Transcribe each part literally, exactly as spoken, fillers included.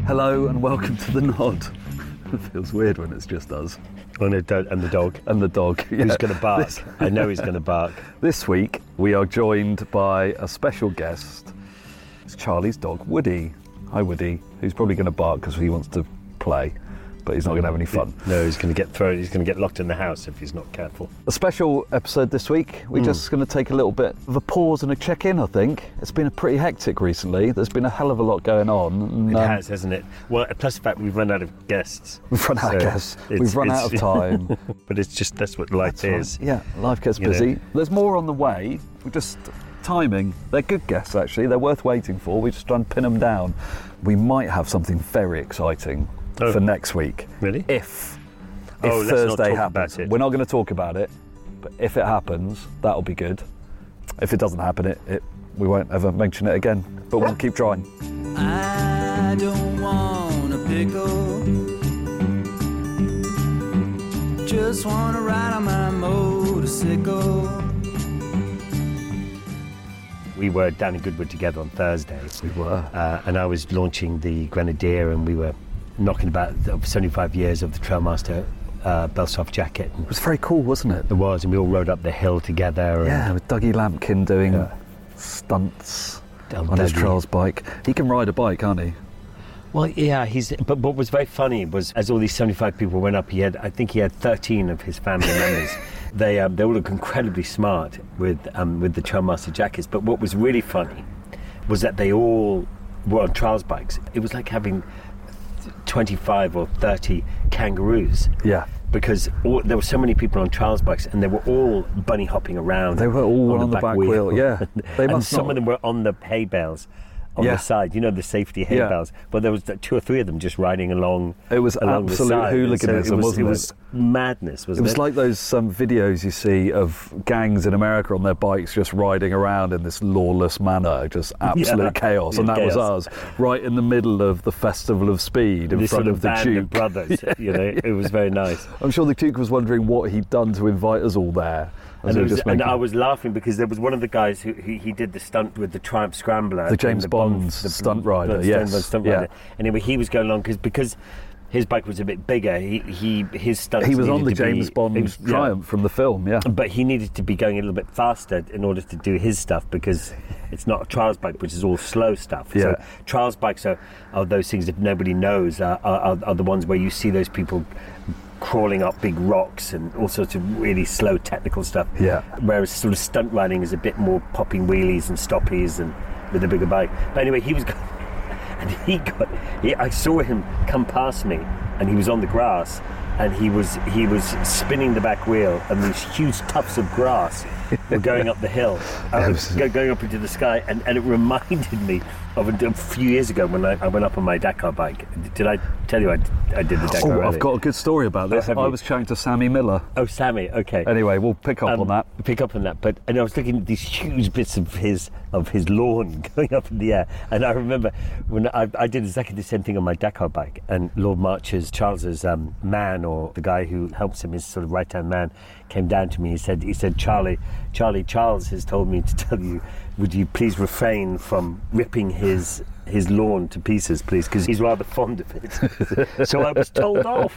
Hello and welcome to The Nod. It feels weird when it's just us. And the dog. And the dog. And the dog. Yeah. Who's going to bark? This, I know he's going to bark. This week we are joined by a special guest. It's Charlie's dog, Woody. Hi Woody, who's probably going to bark because he wants to play, but he's not going to have any fun. No, he's going to get thrown. He's going to get locked in the house if he's not careful. A special episode this week. We're mm. just going to take a little bit of a pause and a check-in, I think. It's been a pretty hectic recently. There's been a hell of a lot going on. And, it um, has, hasn't it? Well, plus the fact we've run out of guests. We've run out so of guests. We've run out of time. But it's just, that's what life that's is. Right. Yeah, life gets you busy. Know. There's more on the way. We're just... Timing. They're good guests, actually. They're worth waiting for. We just try and pin them down. We might have something very exciting oh. for next week. Really? If, if oh, Thursday happens. We're not going to talk about it, but if it happens, that'll be good. If it doesn't happen, it, it we won't ever mention it again. But we'll keep trying. I don't want a pickle. Just want to ride on my motorcycle. We were down in Goodwood together on Thursday. We were. Uh, and I was launching the Grenadier, and we were knocking about seventy-five years of the Trailmaster uh, Belsoft jacket. It was very cool, wasn't it? It was, and we all rode up the hill together. Yeah, and with Dougie Lampkin doing yeah. stunts oh, on Dougie. his Trials bike. He can ride a bike, can't he? Well, yeah, he's. But what was very funny was, as all these seventy-five people went up, he had, I think he had thirteen of his family members. They um, they all look incredibly smart with um, with the Trailmaster jackets. But what was really funny was that they all were on trials bikes. It was like having twenty-five or thirty kangaroos. Yeah. Because all, there were so many people on trials bikes, and they were all bunny hopping around. They were all on, on the, the back, back wheel. wheel. Yeah. They and must some not... of them were on the hay bales. On yeah. the side, you know, the safety hay yeah. bales. But there was two or three of them just riding along. It was along absolute the side. hooliganism, so it was, wasn't it? It was madness, wasn't it? it was like those some um, videos you see of gangs in America on their bikes just riding around in this lawless manner, just absolute yeah. chaos. Yeah, and that chaos. was us, right in the middle of the Festival of Speed, in this front sort of, of the band Duke. Of brothers, yeah. you know, it was very nice. I'm sure the Duke was wondering what he'd done to invite us all there. And, was, just and making... I was laughing because there was one of the guys who he, he did the stunt with the Triumph Scrambler. The James the Bond Bond, the stunt rider, the yes. Bond stunt yeah. rider. Anyway, he was going along because because his bike was a bit bigger. He he his stunts. He was on the to James be, Bond was, Triumph yeah. from the film, yeah. But he needed to be going a little bit faster in order to do his stuff because it's not a trials bike, which is all slow stuff. Yeah. So trials bikes are, are those things that nobody knows are, are, are the ones where you see those people crawling up big rocks and all sorts of really slow technical stuff. Yeah. Whereas sort of stunt riding is a bit more popping wheelies and stoppies and with a bigger bike. But anyway, he was going, and he got. He, I saw him come past me, and he was on the grass, and he was he was spinning the back wheel, and these huge tufts of grass were going up the hill, uh, going up into the sky, and, and it reminded me of a, a few years ago when I, I went up on my Dakar bike. Did I tell you I, I did the Dakar? Oh, rally? I've got a good story about this. Oh, I was chatting to Sammy Miller. Oh, Sammy, okay. Anyway, we'll pick up um, on that. Pick up on that. But and I was looking at these huge bits of his of his lawn going up in the air, and I remember when I, I did exactly the same thing on my Dakar bike, and Lord March's Charles's um, man, or the guy who helps him, his sort of right hand man, came down to me. He said, he said, Charlie, Charlie, Charles has told me to tell you, would you please refrain from ripping his his lawn to pieces, please, because he's rather fond of it. So I was told off.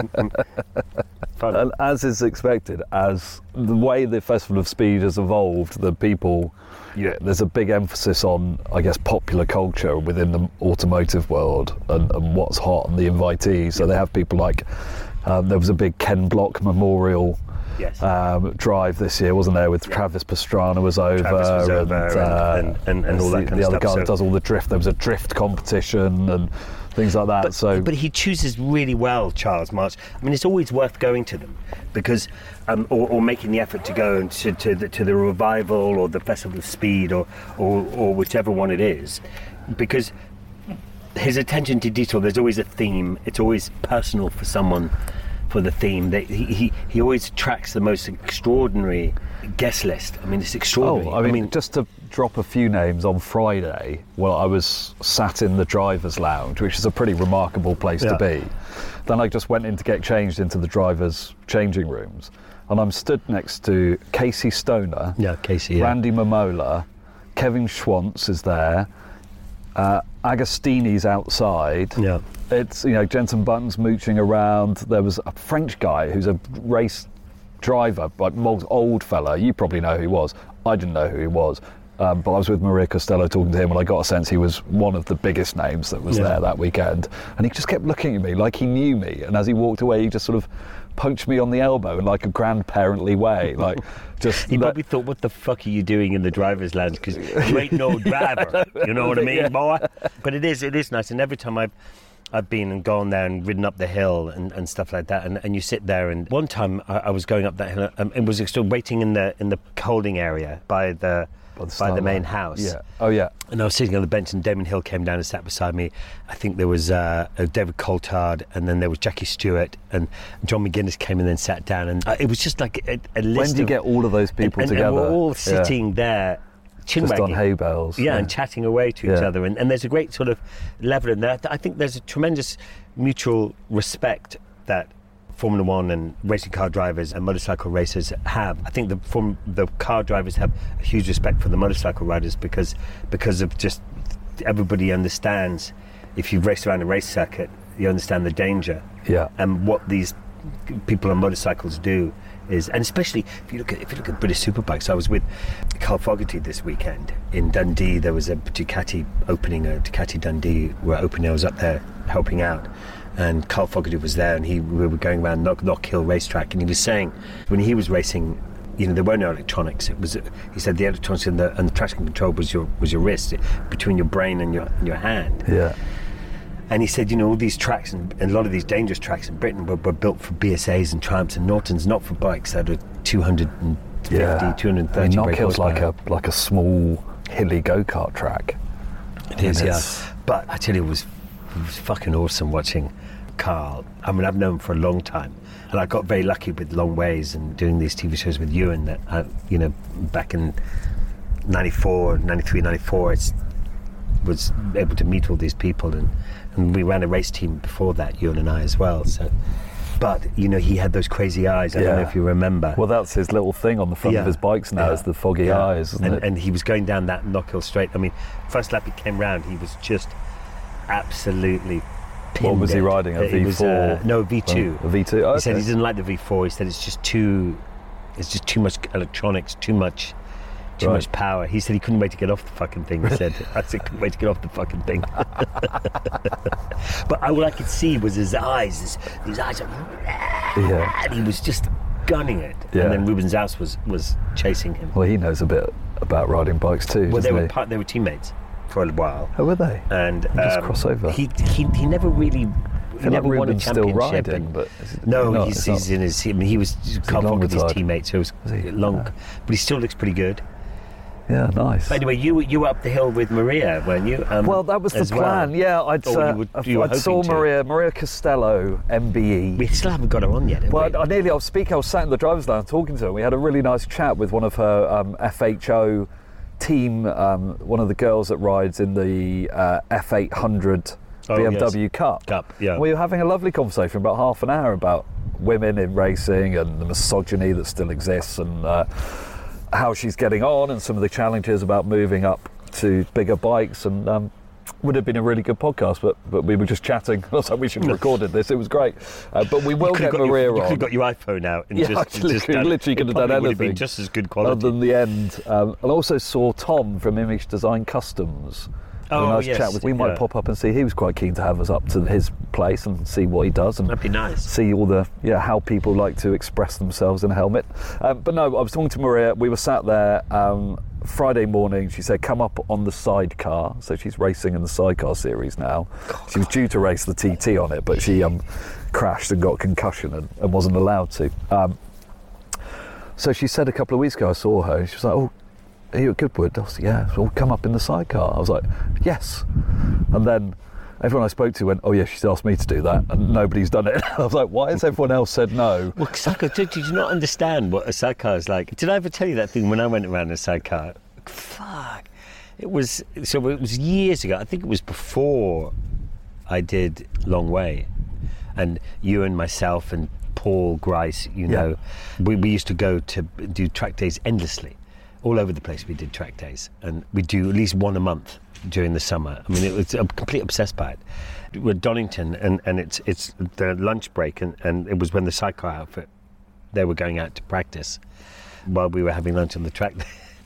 And as is expected, as the way the Festival of Speed has evolved, the people, yeah, there's a big emphasis on, I guess, popular culture within the automotive world and, and what's hot and the invitees. So they have people like, um, there was a big Ken Block Memorial Yes. Um, drive this year, wasn't there? With yeah. Travis Pastrana was over, Travis was over and, and, uh, and, and, and all that the, kind the of other stuff. guy So that does all the drift. There was a drift competition and things like that. But, so, but he chooses really well, Charles March. I mean, it's always worth going to them because, um, or, or making the effort to go to to the, to the revival or the Festival of Speed or, or or whichever one it is, because his attention to detail. There's always a theme. It's always personal for someone. For the theme, they, he, he he always tracks the most extraordinary guest list. I mean, it's extraordinary. Oh, I mean, I mean, just to drop a few names, on Friday, well, I was sat in the driver's lounge, which is a pretty remarkable place yeah. to be. Then I just went in to get changed into the driver's changing rooms, and I'm stood next to Casey Stoner, yeah, Casey, yeah. Randy Momola, Kevin Schwantz is there, uh, Agostini's outside. Yeah. It's, you know, Jenson Button's mooching around. There was a French guy who's a race driver, but old fella. You probably know who he was. I didn't know who he was. Um, but I was with Maria Costello talking to him, and I got a sense he was one of the biggest names that was Yeah. there that weekend. And he just kept looking at me like he knew me. And as he walked away, he just sort of punched me on the elbow in like a grandparently way. Like, just He let- probably thought, what the fuck are you doing in the driver's lounge? Because you ain't no driver. You know what I mean, Yeah. boy? But it is, it is nice. And every time I've, I've been and gone there and ridden up the hill and, and stuff like that, and, and you sit there. And one time I, I was going up that hill um, and was still waiting in the in the holding area by the By the by the main starlight. house. Yeah. Oh, yeah. And I was sitting on the bench, and Damon Hill came down and sat beside me. I think there was uh, uh, David Coulthard, and then there was Jackie Stewart, and John McGuinness came and then sat down. And uh, it was just like a, a list When do you of- get all of those people and, and, together? And we're all Yeah. sitting there, chin Just on wagging. hay bales. Yeah, and chatting away to each Yeah. other. And, and there's a great sort of level in that. I think there's a tremendous mutual respect that Formula One and racing car drivers and motorcycle racers have. I think the form, the car drivers have a huge respect for the motorcycle riders because because of just everybody understands. If you've raced around a race circuit, you understand the danger. Yeah. And what these people on motorcycles do is, and especially if you look at if you look at British Superbikes. I was with Carl Fogarty this weekend in Dundee. There was a Ducati opening, a Ducati Dundee were opening. I was up there helping out, and Carl Fogarty was there, and he we were going around Knock, Knock Hill racetrack, and he was saying when he was racing, you know, there were no electronics. It was, he said, the electronics and the, and the traction control was your was your wrist, between your brain and your and your hand. Yeah. And he said, you know, all these tracks and, and a lot of these dangerous tracks in Britain were, were built for B S As and Triumphs and Nortons, not for bikes that are two hundred fifty, Yeah. two hundred thirty I mean, Knock brake Hill's like a horsepower. like a small hilly go-kart track. It is, and yeah. it's- But I tell you, it was, it was fucking awesome watching Carl. I mean, I've known him for a long time, and I got very lucky with Long Ways and doing these T V shows with Ewan that, I, you know, back in ninety-four, ninety-three, ninety-four, it's was able to meet all these people, and, and we ran a race team before that, Ewan and I as well. So, but you know, he had those crazy eyes. I don't know Yeah. if you remember. Well, that's his little thing on the front Yeah. of his bikes now. Yeah. Is the foggy Yeah. eyes, isn't and, it? and he was going down that Knockhill straight. I mean, first lap he came round, he was just absolutely pinned. What was he it. riding, a It was, V four? uh, no, V two. A V two. Oh, He said okay. he didn't like the V four. He said it's just too, it's just too much electronics, too much, too Right. much power. He said he couldn't wait to get off the fucking thing. He said, I said, couldn't wait to get off the fucking thing. But I, what I could see was his eyes. His, his eyes, are, Yeah. and he was just gunning it. Yeah. And then Ruben Zaus was was chasing him. Well, he knows a bit about riding bikes too, Well, they doesn't were he? part, they were teammates for a while, Oh, were they? and just um, crossover. He, he he never really. I He feel like never won a Ruben's still championship. riding, and- but is it no, not? he's, It's he's not- in his. I mean, he was Carl long Fogarty's retired? teammate, so it was Is he? long, Yeah. but he still looks pretty good. Yeah, nice. But anyway, you you were up the hill with Maria, weren't you? Um, Well, that was the as well. plan. Yeah, I'd, Or you uh, would- I- you were I'd saw hoping to. Maria Maria Costello, M B E. We still haven't got her on yet. have Well, we? I nearly, I was speaking, I was sat in the driver's lounge talking to her. We had a really nice chat with one of her um, F H O team, um, one of the girls that rides in the uh, F eight hundred Oh, B M W yes. Cup. Cup, yeah. We were having a lovely conversation, about half an hour, about women in racing and the misogyny that still exists, and uh, how she's getting on, and some of the challenges about moving up to bigger bikes. And um, would have been a really good podcast, but but we were just chatting. I was like, we should have recorded this. It was great. Uh, but we will You get could've got Maria your, You on. could have got your iPhone out and Yeah, just, actually, just we done, literally could it have done probably would have been anything just as good Other quality. than the end. Um, and also saw Tom from Image Design Customs. Had Oh, a nice yes, chat with. We might yeah. pop up and see. He was quite keen to have us up to his place and see what he does, and That'd be nice. see all the yeah how people like to express themselves in a helmet. Um, but no, I was talking to Maria. We were sat there um, Friday morning. She said, "Come up on the sidecar." So she's racing in the sidecar series now. She was due to race the T T on it, but she um, crashed and got concussion and, and wasn't allowed to. Um, so she said a couple of weeks ago, I saw her. She was like, "Oh, are you at Goodwood?" I was like, "Yeah." So we'll come up in the sidecar. I was like, "Yes." And then everyone I spoke to went, "Oh yeah, she's asked me to do that," and nobody's done it. I was like, "Why has everyone else said no?" Well, sidecar, did, did you not understand what a sidecar is like? Did I ever tell you that thing when I went around in a sidecar? Fuck. It was, so it was years ago. I think it was before I did Long Way. And you and myself and Paul Grice, you Yeah. know, we, we used to go to do track days endlessly. All over the place we did track days. And we do at least one a month. during the summer. I mean, it was I'm completely obsessed by it. We're at Donington, and, and it's it's the lunch break, and, and it was when the sidecar outfit, they were going out to practice while we were having lunch on the track.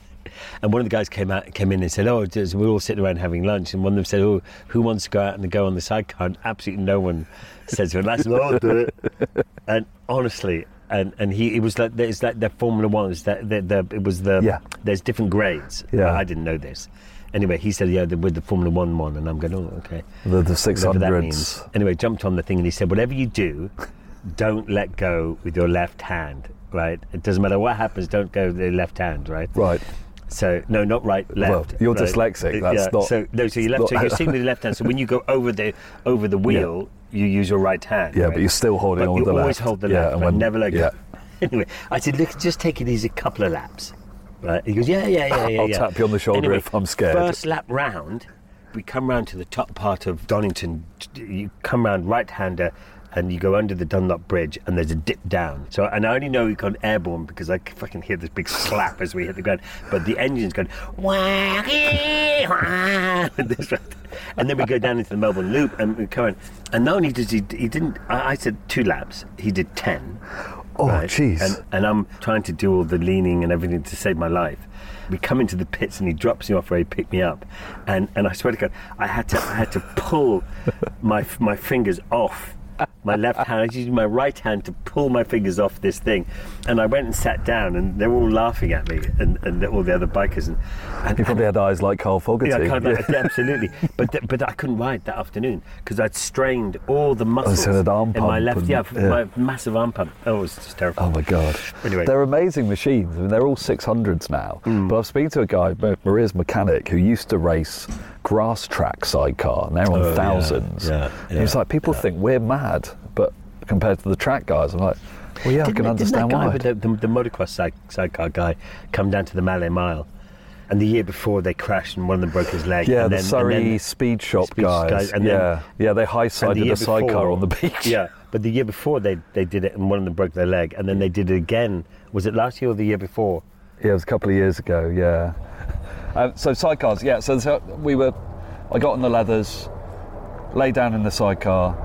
And one of the guys came out, came in and said, "Oh, just, we're all sitting around having lunch." And one of them said, "Oh, who wants to go out and go on the sidecar?" And absolutely no one said to him, "That's not I'll do it." And honestly, and, and he it was like it's like the Formula One. It's that the, the it was the Yeah. there's different grades. Yeah. I didn't know this. Anyway, he said, "Yeah, with the Formula One one," and I'm going, "Oh, okay." The, the six Whatever that hundreds. means. Anyway, jumped on the thing and he said, "Whatever you do, don't let go with your left hand, right? It doesn't matter what happens, don't go with the left hand, right?" Right. So, no, not right, left. Well, you're right? dyslexic, that's yeah. not- So, no, so you left, not- so you're sitting with the left hand, so when you go over the over the wheel, you use your right hand. Yeah, right? but you're still holding But on you with the always left. hold the Yeah, left, and right? when- Never let go. yeah. Anyway, I said, look, just take it easy, a couple of laps. Right? He goes, yeah, yeah, yeah, yeah. I'll yeah. tap you on the shoulder Anyway, if I'm scared. First lap round, we come round to the top part of Donington. You come round right-hander, and you go under the Dunlop Bridge, and there's a dip down. So, and I only know we've gone airborne because I fucking hear this big slap as we hit the ground. But the engine's going, wah, ee, wah, this, right? And then we go down into the Melbourne Loop, and we come in. And not only does he, he didn't, I, I said two laps, he did ten. Oh, right? jeez. And, and I'm trying to do all the leaning and everything to save my life. We come into the pits and he drops me off where he picked me up, and, and I swear to God, I had to I had to pull my my fingers off my left hand. I was using my right hand to pull my fingers off this thing, and I went and sat down, and they were all laughing at me, and, and all the other bikers, and, and You probably had eyes like Carl Fogarty. yeah, kind of, yeah, absolutely. But th- but I couldn't ride that afternoon because I'd strained all the muscles so an arm in my pump left. and- Yeah, yeah. my massive arm pump. Oh, it was just terrifying. Oh my God. Anyway. They're amazing machines. I mean, they're all six hundreds now. Mm. But I've spoken to a guy, Maria's mechanic, who used to race grass track sidecar, and they're on Oh, yeah, thousands. yeah, And he's yeah, like, people think we're mad, but compared to the track guys, I'm like, well, yeah, I Didn't can that- understand didn't that guy why. with the, the, the motocross side, sidecar guy come down to the Mallet Mile, and the year before they crashed and one of them broke his leg. Yeah, and the then, Surrey and then, Speed Shop Speed guys. guys, and yeah, then- yeah, they and high-sided the year a sidecar before- on the beach. Yeah, but the year before they, they did it and one of them broke their leg, and then they did it again. Was it last year or the year before? Yeah, it was a couple of years ago, yeah. Um, so sidecars, yeah, so, so we were, I got on the leathers, lay down in the sidecar.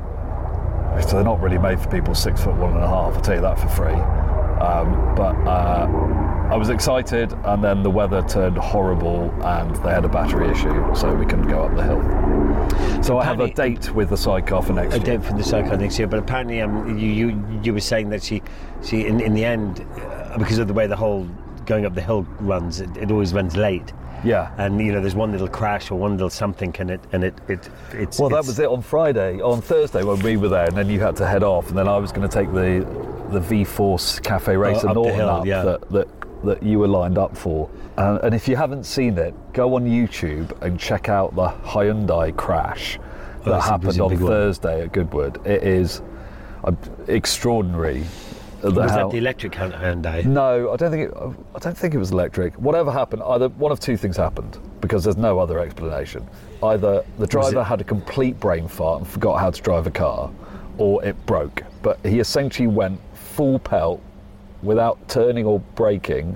So they're not really made for people six foot one and a half, I'll tell you that for free. Um, but uh, I was excited, and then the weather turned horrible and they had a battery issue, so we couldn't go up the hill. So I have a Apparently- date with the sidecar for next A year. date for the sidecar next year, but apparently um, you, you you were saying that she, she in, in the end, uh, because of the way the whole going up the hill runs, it, it always runs late. Yeah. And you know, there's one little crash or one little something, and it and it, it it's. Well, that it's, was it on Friday. On Thursday when we were there, and then you had to head off, and then I was going to take the the V-Force Cafe Racer up the Norton hill, up yeah. that, that that you were lined up for. And, and if you haven't seen it, go on YouTube and check out the Hyundai crash that Oh, it's a- happened it's a on big one. Thursday at Goodwood. It is uh, extraordinary. Was how- that the electric Hyundai? No, I don't think it, I don't think it was electric. Whatever happened, either one of two things happened, because there's no other explanation. Either the driver it- had a complete brain fart and forgot how to drive a car, or it broke. But he essentially went full pelt, without turning or braking,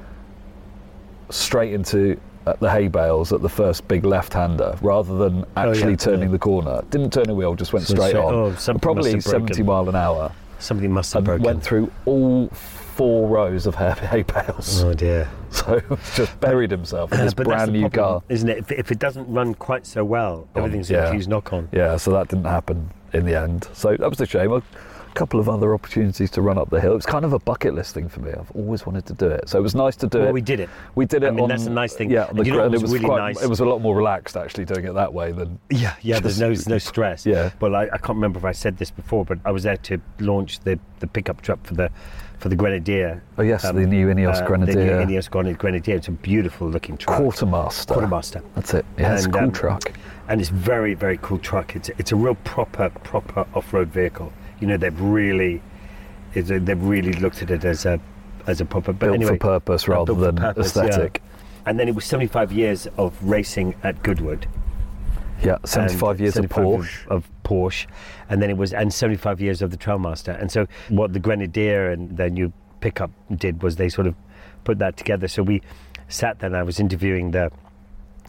straight into uh, the hay bales at the first big left-hander, rather than actually yeah, turning yeah. the corner. Didn't turn a wheel, just went So straight straight- on. oh, something Probably must have broken. seventy mile an hour. Something must have And broken. went through all four rows of hay, hay bales. Oh dear. So he's just buried himself in Uh, this but that's brand the new problem, car. isn't it? If, if it doesn't run quite so well, everything's yeah. a huge knock-on. Yeah, so that didn't happen in the end. So that was a shame. A couple of other opportunities to run up the hill. It was kind of a bucket list thing for me. I've always wanted to do it. So it was nice to do Well, it. we did it. We did it I mean, on, that's a nice thing. Yeah, on And the you know ground. what It was was really quite, nice? It was a lot more relaxed actually doing it that way than Yeah, yeah. There's no, just- no stress. Yeah. Well, I, I can't remember if I said this before, but I was there to launch the, the pickup truck for the for the Grenadier. Oh yes, the new Ineos uh, Grenadier. The new Ineos Gren- Grenadier. It's a beautiful looking truck. Quartermaster. Quartermaster. That's it. Yeah, it's a And, cool um, truck. And it's very, very cool truck. It's it's a real proper, proper off-road vehicle. You know, they've really, it's a, they've really looked at it as a as a proper. But Built anyway, for purpose uh, rather built for than purpose, yeah. aesthetic. And then it was seventy-five years of racing at Goodwood. Yeah, seventy-five and years of seventy-five Porsche. Of, of Porsche, and then it was and seventy-five years of the Trailmaster. And so what the Grenadier and their new pickup did was they sort of put that together. So we sat there and I was interviewing the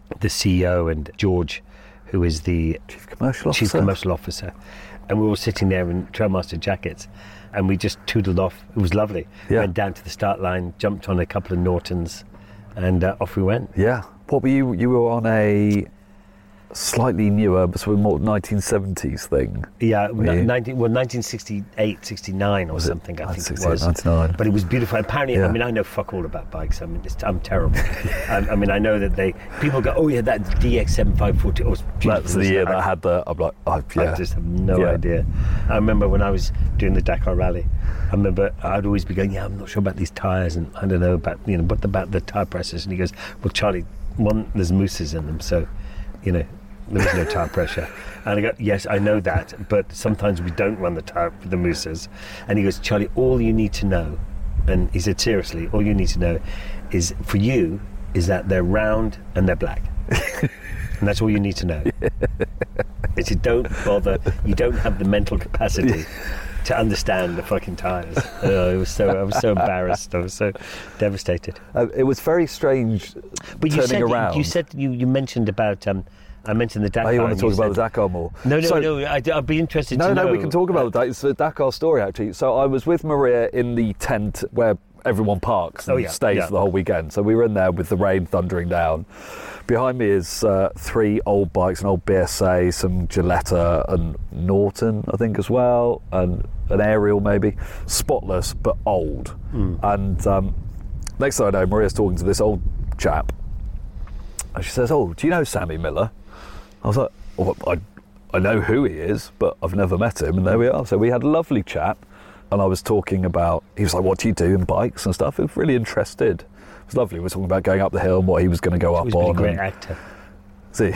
the C E O, and George, who is the Chief Commercial Officer. Chief Commercial Officer. And we were all sitting there in Trailmaster jackets, and we just tootled off. It was lovely. Yeah. Went down to the start line, jumped on a couple of Nortons, and uh, off we went. Yeah. What were you? You were on a slightly newer, but sort of more nineteen seventies thing. Yeah, Were you? nineteen, well, nineteen sixty-eight, sixty-nine or Was it something, I think it sixty-eight, was. ninety-nine? But it was beautiful. Apparently, Yeah. I mean, I know fuck all about bikes. I mean, it's, I'm terrible. I, I mean, I know that they, people go, oh yeah, that D X seven five forty. Oh, it's beautiful, That's the isn't year it? that I I, had the. I'm like, oh, yeah. I just have no Yeah. idea. I remember when I was doing the Dakar Rally, I remember I'd always be going, yeah, I'm not sure about these tyres, and I don't know about, you know, what about the tyre presses? And he goes, well, Charlie, one, there's mousses in them, so, you know, there was no tyre pressure. And I go, yes, I know that, but sometimes we don't run the tyre with the mousses. And he goes, Charlie, all you need to know, and he said, seriously, all you need to know is, for you, is that they're round and they're black. And that's all you need to know. He said, don't bother, you don't have the mental capacity to understand the fucking tyres. Oh, it was so, I was so embarrassed, I was so devastated. Uh, it was very strange But you turning said, around. you said, you, you mentioned about, um, I mentioned the Dakar. Oh, you want and to talk about said- the Dakar more? No, no, So- no, I'd, I'd be interested No, to know. no, we can talk about the Dakar. It's the Dakar story, actually. So I was with Maria in the tent where everyone parks and Oh, yeah, stays yeah. for the whole weekend. So we were in there with the rain thundering down. Behind me is uh, three old bikes, an old B S A, some Gilletta and Norton, I think, as well, and an Ariel maybe. Spotless, but old. Mm. And um, next thing I know, Maria's talking to this old chap. And she says, oh, do you know Sammy Miller? I was like, oh, I, I know who he is, but I've never met him. And there we are. So we had a lovely chat. And I was talking about, he was like, what do you do in bikes and stuff? He was really interested. It was lovely. We were talking about going up the hill and what he was going to go He up was a on. great and- actor. See,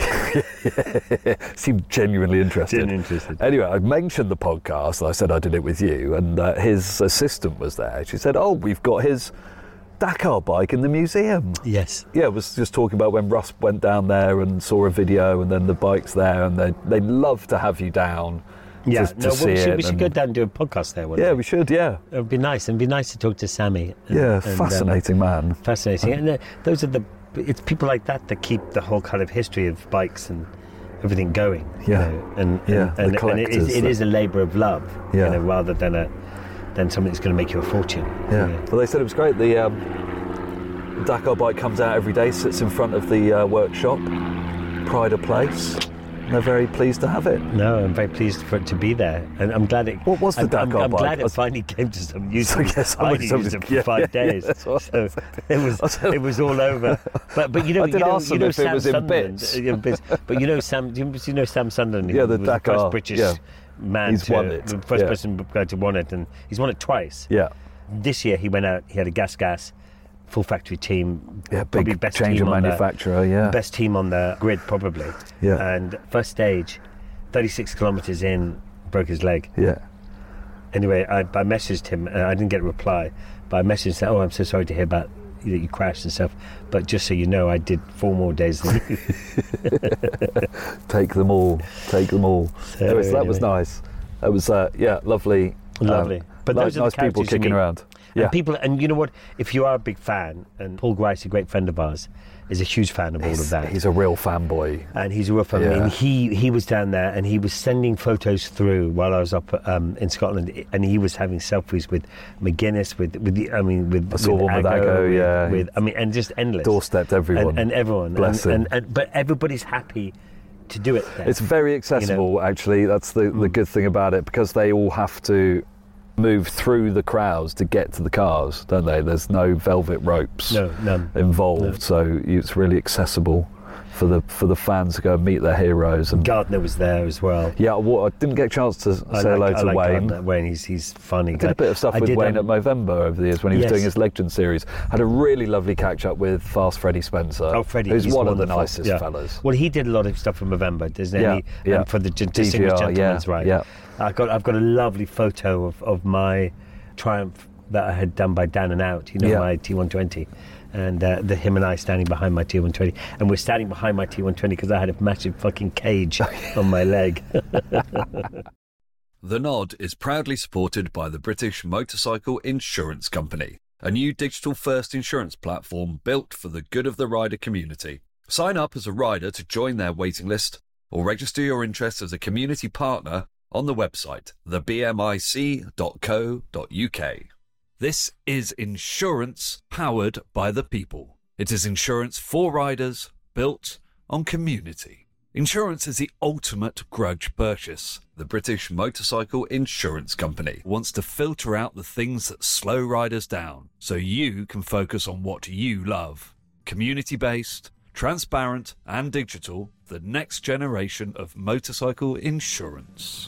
seemed genuinely interested. Genuinely interested. Anyway, I mentioned the podcast. I said I did it with you, and uh, his assistant was there. She said, "Oh, we've got his Dakar bike in the museum." Yes. Yeah, it was just talking about when Russ went down there and saw a video, and then the bike's there, and they they'd love to have you down. Yeah, to, to no, well, see we should, it. we should and- go down and do a podcast there one Yeah, day. we should. Yeah, It would be nice. It'd be nice to talk to Sammy. And, yeah, and, um, fascinating man. fascinating. And uh, those are the, it's people like that that keep the whole kind of history of bikes and everything going. Yeah. You know? And, Yeah, and, the and, and it, is, collectors it that- is a labour of love, Yeah. you know, rather than a than something that's going to make you a fortune. Yeah. you know. Well, they said it was great. The um, Dakar bike comes out every day, sits in front of the uh, workshop, Pride of Place. And they're very pleased to have it. No, I'm very pleased for it to be there, and I'm glad it. What was the I'm, Dakar I'm, I'm bike? glad I it was- finally came to some use. So, yes, I I only was- used it for yeah, five yeah, days, yeah, that's what I so it was it was all over. But but you know I did you know ask you them know if it Sam was in Sunderland, bits. uh, in bits. But you know Sam, you you know Sam Sunderland. He Yeah, the was Dakar, the first British yeah. man He's to won it, the first yeah. person to won it, and he's won it twice. Yeah. This year he went out. He had a gas gas, full factory team. Yeah, probably big best change team of on the- manufacturer, yeah. best team on the grid probably. Yeah. And first stage, thirty-six kilometres in, broke his leg. Yeah. Anyway, I, I messaged him, and I didn't get a reply, but I messaged and said, oh, I'm so sorry to hear about you, that you crashed and stuff, but just so you know, I did four more days than you. Take them all. Take them all. So, Anyway, so that was anyway. nice. That was, uh, yeah, lovely. um, Lovely. But nice, those are the nice people characters you kicking meet. around. And Yeah. people, and you know what, if you are a big fan, and Paul Grice, a great friend of ours, is a huge fan of all of He's, that. he's a real fanboy. And he's a real fan. I Yeah. mean, he he was down there and he was sending photos through while I was up um, in Scotland, and he was having selfies with McGuinness, with with the, I mean, with I saw one with Aggo, with, yeah. with I mean, and just endless. Doorstepped everyone. and, and everyone, Bless and, him. and, and but everybody's happy to do it there. It's very accessible, actually. That's the, the good thing about it, because they all have to move through the crowds to get to the cars, don't they? There's no velvet ropes no, none. involved, No. so it's really accessible for the for the fans to go and meet their heroes. And Gardner was there as well. yeah, well, I didn't get a chance to say I hello like, to I like Wayne. Gardner. Wayne, he's he's funny. I did a bit of stuff I with did, Wayne um, at Movember over the years when he was yes. doing his Legend series. Had a really lovely catch up with Fast Freddie Spencer, Oh, Freddie, who's he's one of the wonderful. nicest Yeah. fellas. Well, he did a lot of stuff for Movember, doesn't Yeah, he? yeah. And for the G- D G R, Distinguished Gentleman's yeah, Right. yeah. I got I've got a lovely photo of, of my Triumph that I had done by Down and Out. You know, Yeah. my T one twenty. And uh, the him and I standing behind my T one twenty, and we're standing behind my T one twenty because I had a massive fucking cage on my leg. The Nod is proudly supported by the British Motorcycle Insurance Company, a new digital-first insurance platform built for the good of the rider community. Sign up as a rider to join their waiting list or register your interest as a community partner on the website the b m i c dot co dot u k. This is insurance powered by the people. It is insurance for riders, built on community. Insurance is the ultimate grudge purchase. The British Motorcycle Insurance Company wants to filter out the things that slow riders down so you can focus on what you love. Community-based, transparent and digital, the next generation of motorcycle insurance.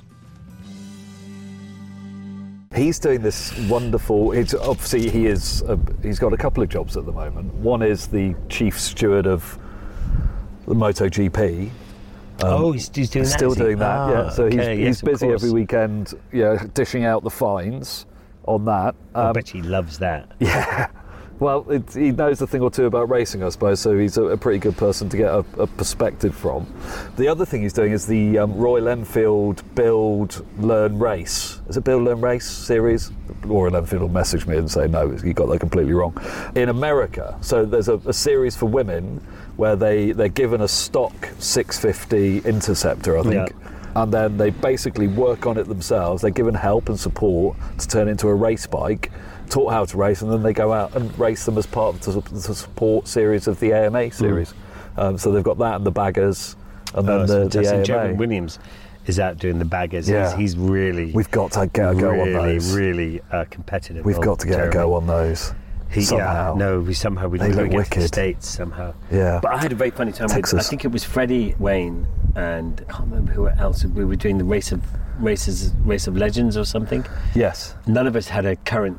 He's doing this wonderful. It's obviously he is. A, he's got a couple of jobs at the moment. One is the chief steward of the MotoGP. Um, oh, he's, he's doing that. Still is he? doing that. Ah, yeah. So okay, he's, yes, he's busy of course. every weekend. Yeah, dishing out the fines on that. Um, I bet he loves that. Yeah. Well, it, he knows a thing or two about racing, I suppose, so he's a, a pretty good person to get a, a perspective from. The other thing he's doing is the um, Royal Enfield Build, Learn, Race. Is it Build, Learn, Race series? Royal Enfield will message me and say, no, you got that completely wrong. In America, so there's a, a series for women where they, they're given a stock six fifty Interceptor, I think. Yeah. And then they basically work on it themselves. They're given help and support to turn it into a race bike, taught how to race, and then they go out and race them as part of the, the support series of the A M A series. Mm. Um, so they've got that and the baggers, and then oh, the, the A M A. Jeremy Williams is out doing the baggers. Yeah. He's, he's really, we've got to get a go really, on those. Really uh, competitive. We've got to get Jeremy. a go on those. He, somehow. Yeah, no, we somehow we They look look against the wicked. States somehow. Yeah. But I had a very funny time Texas. with, I think it was Freddie Wayne and I can't remember who else. We were doing the race of races, race of legends or something. Yes. None of us had a current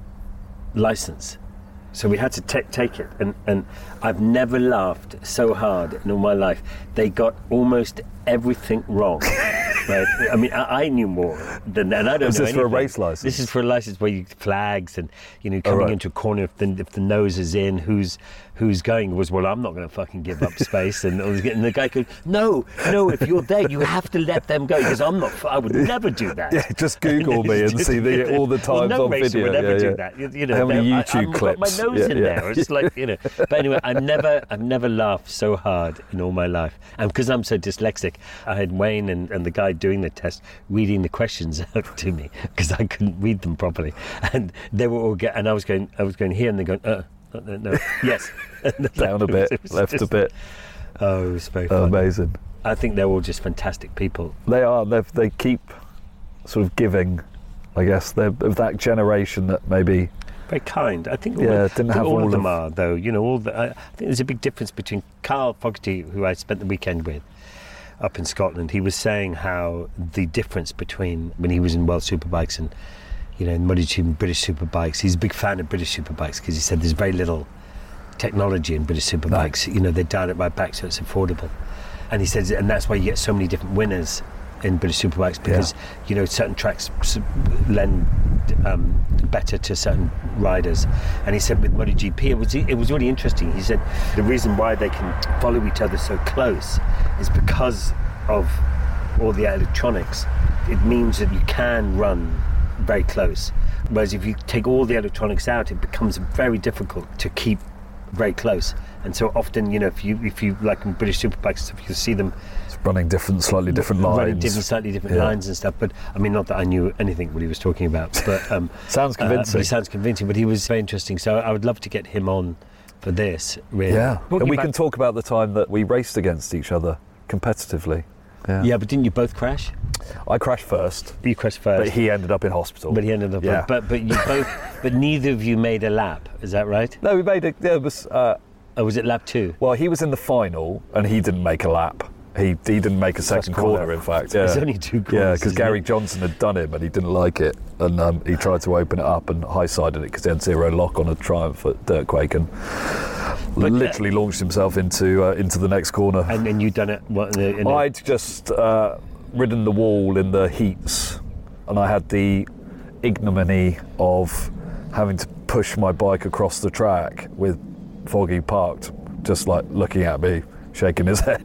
license, so we had to t- take it. And, and I've never laughed so hard in all my life. They got almost everything wrong. Right? I mean, I, I knew more than that. And I don't Is know this for a anything. race license? This is for a license where you flags and you know coming right. into a corner if the if the nose is in, who's who's going was well. I'm not going to fucking give up space. And, and the guy goes, no, no. If you're there, you have to let them go. Because I'm not. I would never do that. Yeah, just Google me and see the, all the times well, no on racer video. would ever yeah, do yeah. that. You, you know, How many I- YouTube I've clips? got my nose Yeah, in yeah. there. It's like you know. But anyway, I've never, I've never laughed so hard in all my life. And because I'm so dyslexic, I had Wayne and, and the guy doing the test reading the questions out to me because I couldn't read them properly, and they were all get, and I was going, I was going here, and they're going, uh, no, no, yes, Down a bit, It was left just- a bit. Oh, it was very Oh, fun. amazing. I think they're all just fantastic people. They are. They they keep sort of giving. I guess they're of that generation that maybe. Very kind. I think all, Yeah, of, didn't I think have all all of them of- are, though. You know, all the, I, I think there's a big difference between Carl Fogarty, who I spent the weekend with up in Scotland. He was saying how the difference between when he was in World Superbikes and, you know, in MotoGP and British Superbikes, he's a big fan of British Superbikes because he said there's very little technology in British Superbikes. You know, they dial it right back so it's affordable. And he says, and that's why you get so many different winners in British Superbikes because, Yeah. you know, certain tracks s- lend um, better to certain riders. And he said with MotoGP, it was it was really interesting. He said the reason why they can follow each other so close is because of all the electronics. It means that you can run very close. Whereas if you take all the electronics out, it becomes very difficult to keep very close. And so often, you know, if you if you like in British Superbikes stuff, you'll see them It's running different, slightly different lines. running different, slightly different Yeah. lines and stuff. But I mean, not that I knew anything what he was talking about. But um, Sounds uh, but convincing. he sounds convincing. But he was very interesting. So I would love to get him on for this. Really. Yeah, Talking and we about- can talk about the time that we raced against each other competitively. Yeah. Yeah, but didn't you both crash? I crashed first, You crashed first. but he ended up in hospital. But he ended up. Yeah. But but you both. But neither of you made a lap. Is that right? No, we made it. Yeah, it was. Uh, Or was it lap two? well, he was in the final, and he didn't make a lap. He he didn't make a second corner. corner, in fact. Yeah. It's only two corners. Yeah, because isn't Gary it? Johnson had done him, and he didn't like it, and um, he tried to open it up and high-sided it because he had zero lock on a Triumph at Dirtquake, and But, uh, literally launched himself into uh, into the next corner. And then you done it. What? In the, in the, I'd just uh, ridden the wall in the heats, and I had the ignominy of having to push my bike across the track with Foggy parked, just like looking at me, shaking his head.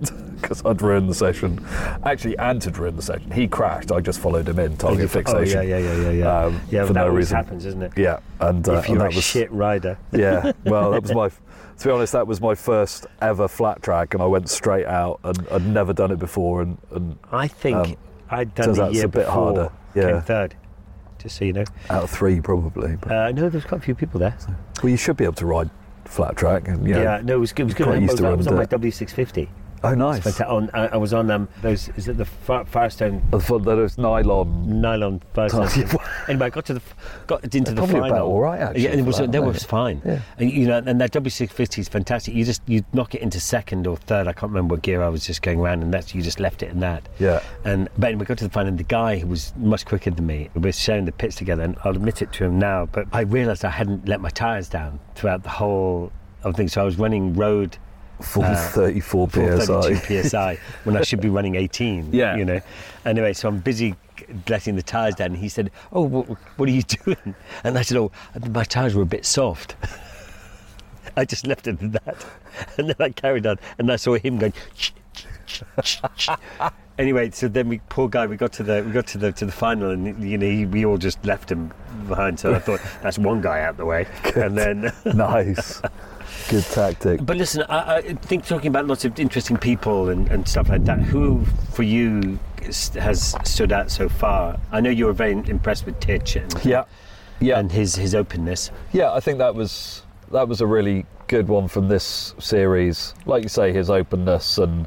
because I'd ruined the session. Actually, Ant had ruined the session. He crashed. I just followed him in, target Oh, fixation. yeah, yeah, yeah, yeah, yeah. Um, yeah, for that no always reason. happens, isn't it? Yeah, and uh, If you're and a that was, shit rider. Yeah, well, that was my. To be honest, that was my first ever flat track, and I went straight out, and I'd never done it before, and, and I think Um, I'd done turns the out it's year a bit before, harder. Yeah. came third, just so you know. out of three probably. But, Uh, no, there's quite a few people there. well, you should be able to ride flat track, and you know, Yeah, no, it was good. It was good. quite I used was, to I run was on dirt. my W six fifty. Oh, nice. But on, I I was on um, those. Is it the Fir- Firestone I thought that it was nylon. nylon Firestone? Anyway, I got to the got into the Probably final. about all right, actually, Yeah, and it for was that, that wasn't was it? fine. Yeah. And you know, and that W six fifty is fantastic. You just you knock it into second or third. I can't remember what gear I was just going around, and that's you just left it in that. Yeah. And but anyway, we got to the final, and the guy who was much quicker than me, we were sharing the pits together, and I'll admit it to him now, but I realised I hadn't let my tyres down throughout the whole of things. So I was running road. Full Uh, thirty-four P S I. thirty-two P S I when I should be running eighteen. Yeah. You know. Anyway, so I'm busy letting the tyres down, and he said, "Oh, what, what are you doing?" And I said, "Oh, my tyres were a bit soft." I just left it at that, and then I carried on, and I saw him going. Anyway, so then we, poor guy, we got to the we got to the to the final, and you know he, we all just left him behind. So I thought that's one guy out the way, and then. Nice. Good tactic. But listen, I, I think talking about lots of interesting people and, and stuff like that, who for you is, has stood out so far? I know you were very impressed with Titch and, Yeah. Yeah. and his, his openness. Yeah, I think that was that was a really good one from this series. Like you say, his openness and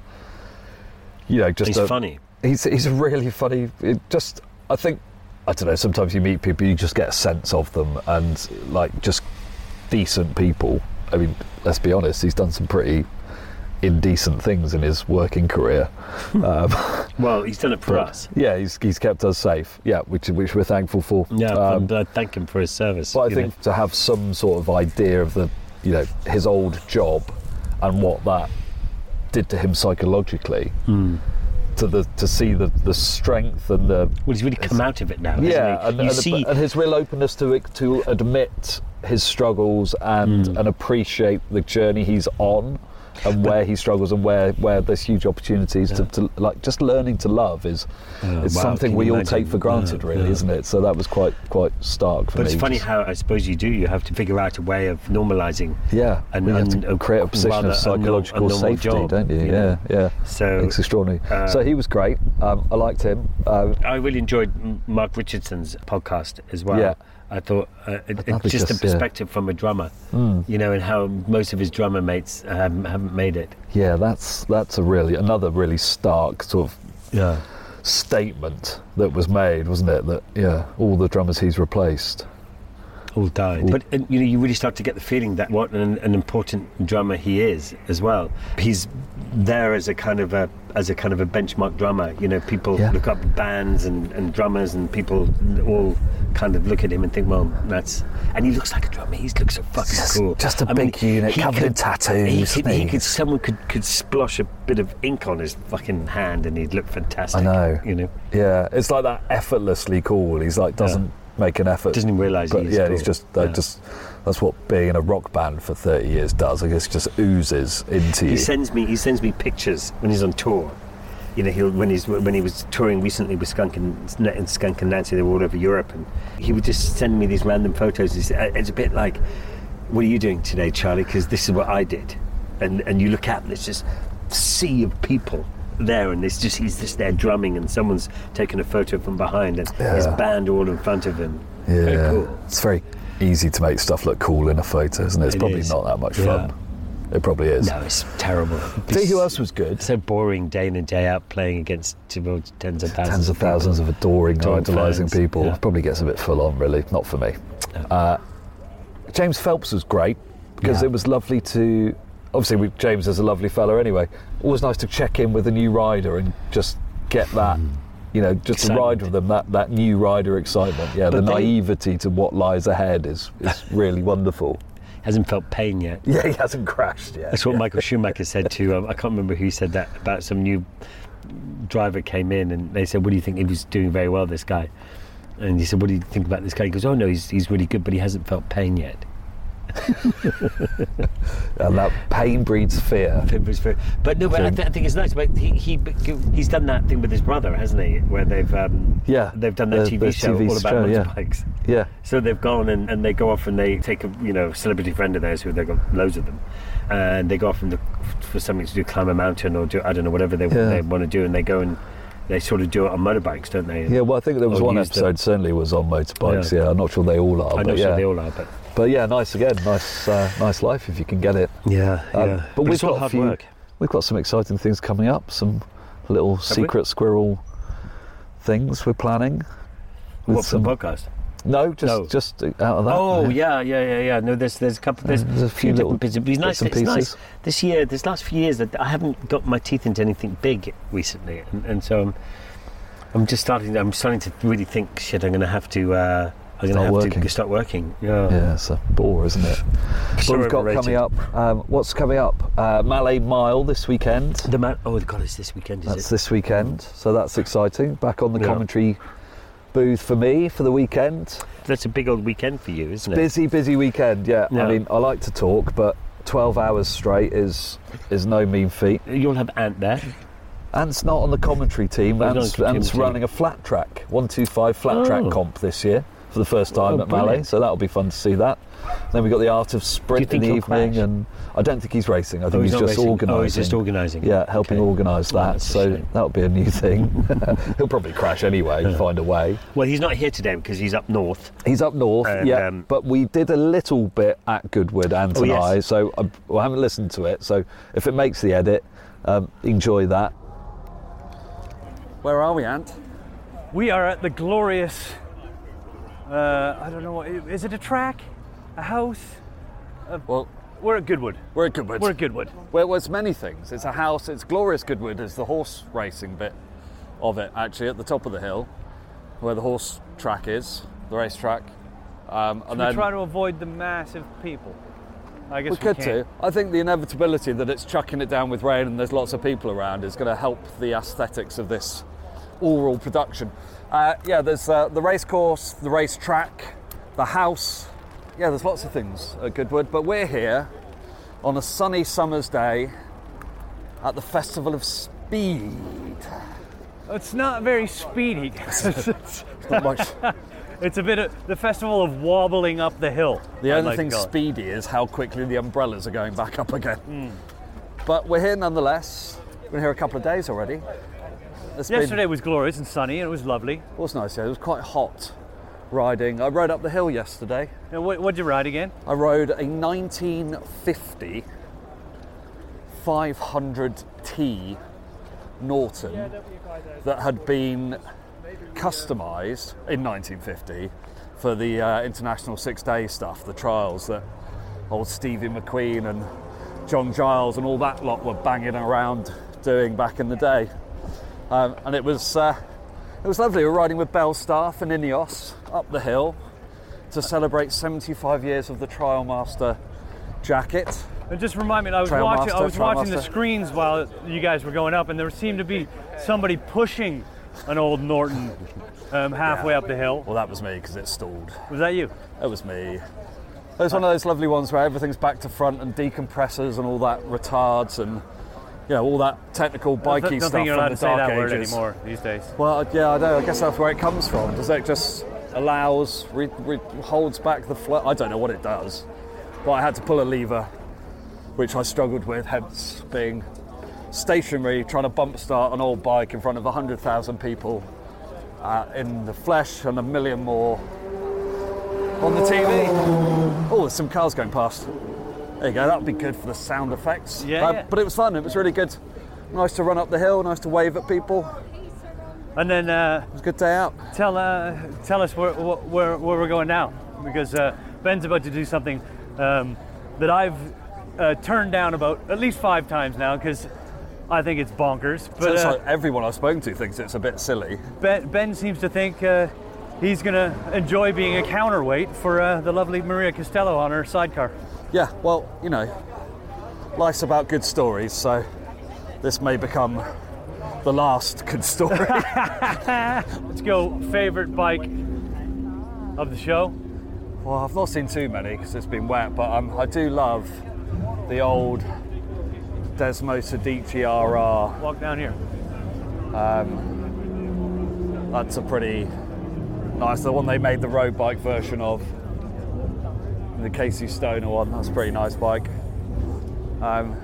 you know, just He's a, funny. He's he's really funny. It just I think I don't know. Sometimes you meet people, you just get a sense of them, and like just decent people. I mean, let's be honest. He's done some pretty indecent things in his working career. Um, Well, he's done it for but, us. yeah, he's he's kept us safe. Yeah, which which we're thankful for. Yeah, Um, and I thank him for his service. But I you think know. to have some sort of idea of the, you know, his old job and what that did to him psychologically, Mm. to the to see the, the strength and the Well, he's really come out of it now. yeah, hasn't he? and, you and, see, and his real openness to to admit his struggles and Mm. and appreciate the journey he's on. And where he struggles and where, where there's huge opportunities Yeah. to, to like just learning to love is Oh, is wow, something can we you all imagine? take for granted, Yeah, really, yeah. isn't it? So that was quite quite stark for but me. it's funny Just- how I suppose you do. You have to figure out a way of normalising. Yeah, And- and, you have and, to uh, create a position rather of a nor- a psychological normal safety, job, don't you? you Yeah, know? yeah. So It's extraordinary. uh, so he was great. Um, I liked him. Uh, I really enjoyed M- Mark Richardson's podcast as well. Yeah. I thought uh, it, it, That'd be just a just, yeah. perspective from a drummer, mm, you know, and how most of his drummer mates um, haven't made it. yeah, that's that's a really another really stark sort of Yeah. statement that was made, wasn't it? That yeah, all the drummers he's replaced. All died. But uh, you know, you really start to get the feeling that what an, an important drummer he is as well. He's there as a kind of a as a kind of a benchmark drummer. You know, people Yeah. look up bands and, and drummers, and people all kind of look at him and think, well, that's. And he looks like a drummer. He looks so fucking Just- cool. just a I mean, big unit he covered in could- tattoos, He isn't could, he he? could. Someone could could splosh a bit of ink on his fucking hand, and he'd look fantastic. I know. You know, Yeah, it's like that effortlessly cool. He's like doesn't make an effort. doesn't even realise But he's yeah, cool. he's just that Yeah. just that's what being in a rock band for thirty years does. I guess it just oozes into He you. sends me he sends me pictures when he's on tour. You know, he'll when he's when he was touring recently with Skunk and, and Skunk and Nancy, they were all over Europe, and he would just send me these random photos. He said, it's a bit like, "What are you doing today, Charlie? Because this is what I did." And and you look out, and it's just a sea of people there, and it's just he's just there drumming, and someone's taken a photo from behind, and his Yeah. band all in front of him. Yeah, Very cool. it's very easy to make stuff look cool in a photo, isn't it? It's It probably is. not that much Yeah. fun. It probably is. No, it's terrible. Tell you who else was good? So boring, day in and day out, playing against well, tens of thousands, Tens of thousands of adoring, Adoring idolising fans, people. yeah. Probably gets a bit full on, really. Not for me. No. Uh, James Phelps was great because Yeah. it was lovely to. Obviously, we, James is a lovely fella anyway. Always nice to check in with a new rider and just get that, you know, just to Excitement. ride with them, that, that new rider excitement. Yeah, But the they- naivety to what lies ahead is, is really wonderful. Hasn't felt pain yet. Yeah, he hasn't crashed yet. That's what yeah. Michael Schumacher said to, um, I can't remember who said that, about some new driver came in and they said, what do you think? He was doing very well, this guy. And he said, what do you think about this guy? He goes, oh no, he's, he's really good, but he hasn't felt pain yet. And that pain breeds fear. But no, but I, th- I think it's nice. But he, he he's done that thing with his brother, hasn't he? Where they've um, Yeah, they've done that the- T V the show T V all about show, yeah. motorbikes. Yeah. So they've gone and, and they go off and they take a you know celebrity friend of theirs who they've got loads of them, and they go off and look for something to do, climb a mountain or do I don't know whatever they Yeah. they want to do, and they go and they sort of do it on motorbikes, don't they? Yeah, well, I think there was Or one use the- episode certainly was on motorbikes. Yeah. Yeah, I'm not sure they all are. I'm but not yeah. sure they all are, but But yeah, nice again, nice, uh, nice life if you can get it. yeah, Um, yeah. But, we've it's all got a hard few. work. We've got some exciting things coming up. Some little we? secret squirrel things we're planning. with What for the podcast? No, just No. just out of that. Oh yeah, yeah, yeah, yeah. No, there's there's a couple. There's, There's a few little different bits. It'd be nice. bits and It's nice pieces. this year. This last few years, that I haven't got my teeth into anything big recently, and, and so I'm, I'm just starting. I'm starting to really think. Shit, I'm going to have to. Uh, I'm going to Start have working. to start working. Yeah. Yeah, it's a bore, isn't it? So What we've got overrated. coming up. Um, what's coming up? Uh, Malay Mile this weekend. The man. Oh God, it's this weekend, is That's it? this weekend, so that's exciting. Back on the Yeah. commentary booth for me for the weekend. That's a big old weekend for you, isn't it? Busy, busy weekend. Yeah. Yeah. I mean, I like to talk, but twelve hours straight is is no mean feat. You'll have Ant there. Ant's not on the commentary team. Oh, he's not Ant's, on the Ant's team. running a flat track, one two five flat track Oh. comp this year for the first time Oh, at Malay. brilliant. So that'll be fun to see that. Then we've got the art of sprint think in the he'll evening, crash? and I don't think he's racing. I think Oh, he's, not just racing. organising. Oh, he's just organising. Yeah, helping Okay. organise Oh, that. that's a so shame. that'll be a new thing. He'll probably crash anyway, find a way. Well, he's not here today because he's up north. He's up north, And, yeah. um, but we did a little bit at Goodwood, Ant Oh, and yes. I. So I, well, I haven't listened to it. So if it makes the edit, um, enjoy that. Where are we, Ant? We are at the glorious, uh, I don't know, what, is it a track? A house? Well, We're at Goodwood. we're at Goodwood. We're at Goodwood. Well, it's many things. It's a house. It's glorious Goodwood is the horse racing bit of it, actually, at the top of the hill, where the horse track is, the racetrack. Um, and We then try to avoid the massive people. I guess we we, could can't. do. I think the inevitability that it's chucking it down with rain and there's lots of people around is going to help the aesthetics of this oral production. Uh, yeah, there's uh, the race course, the race track, the house. Yeah, there's lots of things at Goodwood, but we're here on a sunny summer's day at the Festival of Speed. It's not very speedy. it's, Not much. it's a bit of the festival of wobbling up the hill. The I'd only like to thing call it. speedy is how quickly the umbrellas are going back up again. Hmm. But we're here nonetheless. We've been here a couple of days already. It's been- Yesterday was glorious and sunny and it was lovely. It was nice, yeah. It was quite hot riding. I rode up the hill yesterday. Now, what, what'd you ride again? I rode a nineteen fifty five hundred T Norton that had been customised in nineteen fifty for the uh, international six-day stuff, the trials that old Stevie McQueen and John Giles and all that lot were banging around doing back in the day. Um, and it was uh, it was lovely. We were riding with Belstaff and Ineos up the hill to celebrate seventy-five years of the Trial Master jacket. And just remind me, I was Trail watching. Master, I was Trail watching the Master. screens while you guys were going up, and there seemed to be somebody pushing an old Norton um, halfway Yeah. up the hill. Well, that was me because it stalled. Was that you? It was me. It was one of those lovely ones where everything's back to front and decompressors and all that retards and you know all that technical I bikey don't stuff think you're from allowed the to say dark that word ages. anymore these days. Well, yeah, I know. I guess that's where it comes from. Does it just allows, re, re, holds back the flow? I don't know what it does, but I had to pull a lever, which I struggled with. Hence being stationary, trying to bump start an old bike in front of a hundred thousand people uh, in the flesh and a million more on the T V. Oh, there's some cars going past. There you go. That would be good for the sound effects. Yeah, Uh, yeah. But it was fun. It was really good. Nice to run up the hill. Nice to wave at people. And then uh, It was a good day out. tell uh, tell us where, where where we're going now, because uh, Ben's about to do something um, that I've uh, turned down about at least five times now because I think it's bonkers. So But it's uh, like everyone I've spoken to thinks it's a bit silly. Ben, Ben seems to think uh, he's going to enjoy being a counterweight for uh, the lovely Maria Costello on her sidecar. Yeah, well, you know, life's about good stories, so this may become the last good story. Let's go. Favorite bike of the show? Well, I've not seen too many because it's been wet, but um, I do love the old Desmo Sedici R R. Walk down here. Um, that's a pretty nice, the one they made the road bike version of. The Casey Stoner one, that's a pretty nice bike. Um,